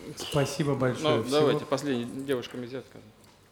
Спасибо большое. Ну, давайте, последняя девушка нельзя сказать.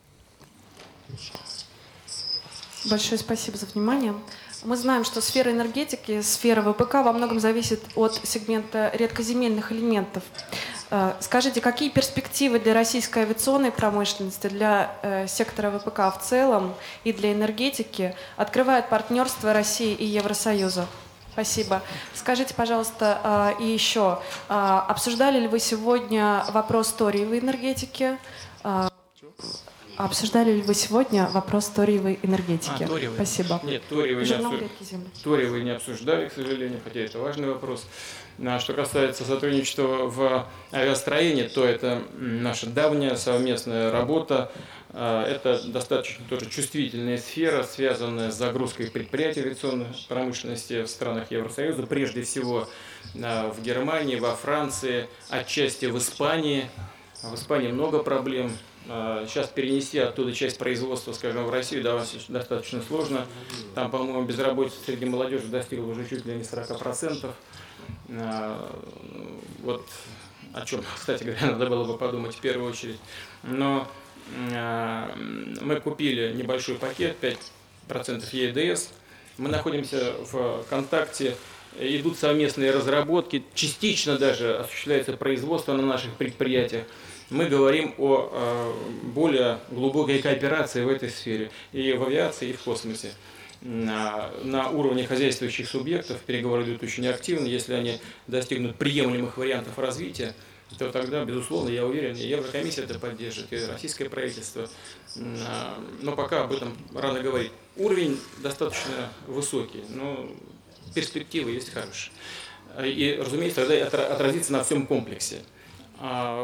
Большое спасибо за внимание. Мы знаем, что сфера энергетики, сфера ВПК во многом зависит от сегмента редкоземельных элементов. Скажите, какие перспективы для российской авиационной промышленности, для сектора ВПК в целом и для энергетики открывает партнерство России и Евросоюза? Спасибо. Скажите, пожалуйста, и еще, обсуждали ли вы сегодня вопрос ториевой энергетики? Обсуждали ли вы сегодня вопрос ториевой энергетики? Ториевой. Спасибо. Нет, ториевой не обсуждали, к сожалению, хотя это важный вопрос. Что касается сотрудничества в авиастроении, то это наша давняя совместная работа. Это достаточно тоже чувствительная сфера, связанная с загрузкой предприятий авиационной промышленности в странах Евросоюза, прежде всего в Германии, во Франции, отчасти в Испании. В Испании много проблем. Сейчас перенести оттуда часть производства, скажем, в Россию достаточно сложно. Там, по-моему, безработица среди молодежи достигла уже чуть ли не 40%. Вот о чем, кстати говоря, надо было бы подумать в первую очередь. Но мы купили небольшой пакет, 5% ЕДС. Мы находимся в контакте, идут совместные разработки, частично даже осуществляется производство на наших предприятиях. Мы говорим о более глубокой кооперации в этой сфере, и в авиации, и в космосе. На уровне хозяйствующих субъектов переговоры идут очень активно. Если они достигнут приемлемых вариантов развития, то тогда, безусловно, я уверен, и Еврокомиссия это поддержит, и российское правительство. Но пока об этом рано говорить. Уровень достаточно высокий, но перспективы есть хорошие. И, разумеется, тогда это отразится на всем комплексе.